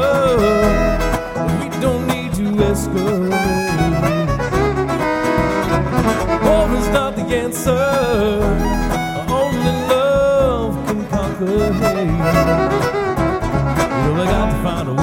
love. We don't need to escalate. War is not the answer. Only love can conquer hate.